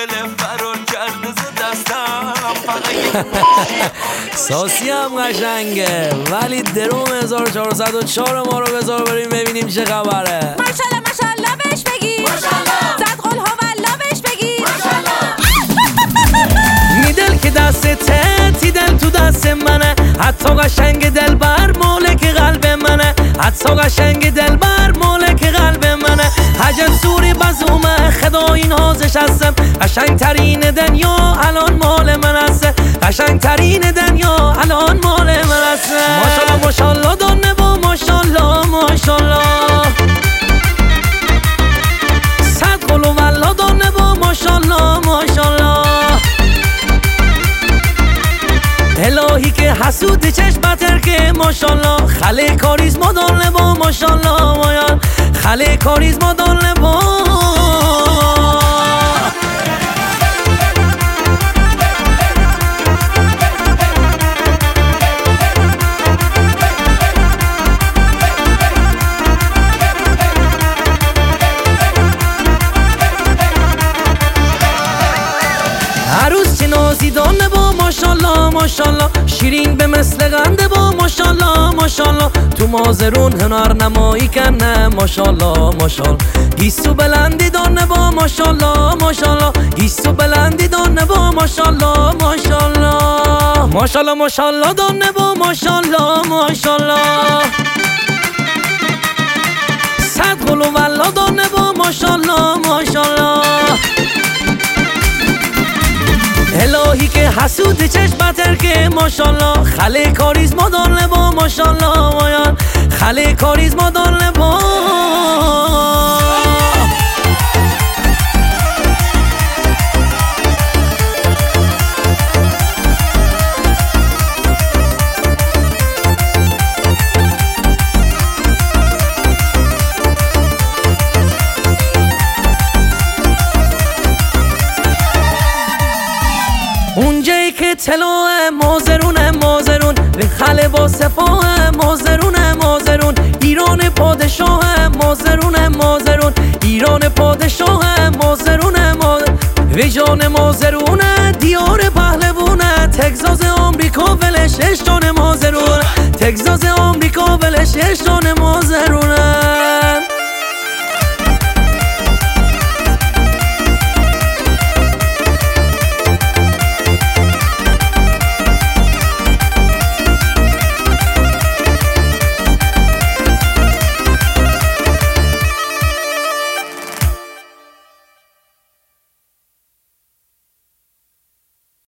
خوشگله فرار کرده ز دستم ساسی هم قشنگه ولی دروم 1404 ما رو بذار بریم ببینیم چه خبره. ماشالله ماشالله بهش بگی ماشالله زد قل ها والله بهش بگی ماشالله میدل که دستته تی دل تو دست منه حتی قشنگ دل بر مالک قلب منه حتی قشنگ دل بر مالک قلب منه حجم سوری بزومه خدا این هازش هستم قشنگ ترین دنیا الان مال من هسته قشنگ ترین دنیا الان مال من هسته ماشالله ماشالله دانه با ماشالله ماشالله صد قل و والله دانه با ماشالله ماشالله الهی که حسود چشمتر که ماشالله خله کاریزما دانه با ماشالله مایان خله کاریزما دانه با عروس چه نازی دانه با ماشالله ماشالله شیرین به مثل قنده با ماشالله ماشالله تو مازرون هنر نمایی کنه ماشالله ماشالله گیسو بلندی دانه با ماشالله ماشالله گیسو بلندی دانه با ماشالله ماشالله ماشالله ماشالله دانه با ماشالله ماشالله صد قل و والله دانه با ماشالله ماشالله الهی که حسود چشمتر که ماشالله خله کاریزما دانه با ماشالله مایان خله کاریزما دانه با اونجایی که طلوع مازرون مازرون به خله با صفاه مازرون مازرون ایران پادشاه مازرون مازرون ایران پادشاه مازرون مازرون ویجان مازرون دیار پهلوون تگزاز آمریکا ولش اشتان مازرون تگزاز آمریکا ولش اشتان مازرون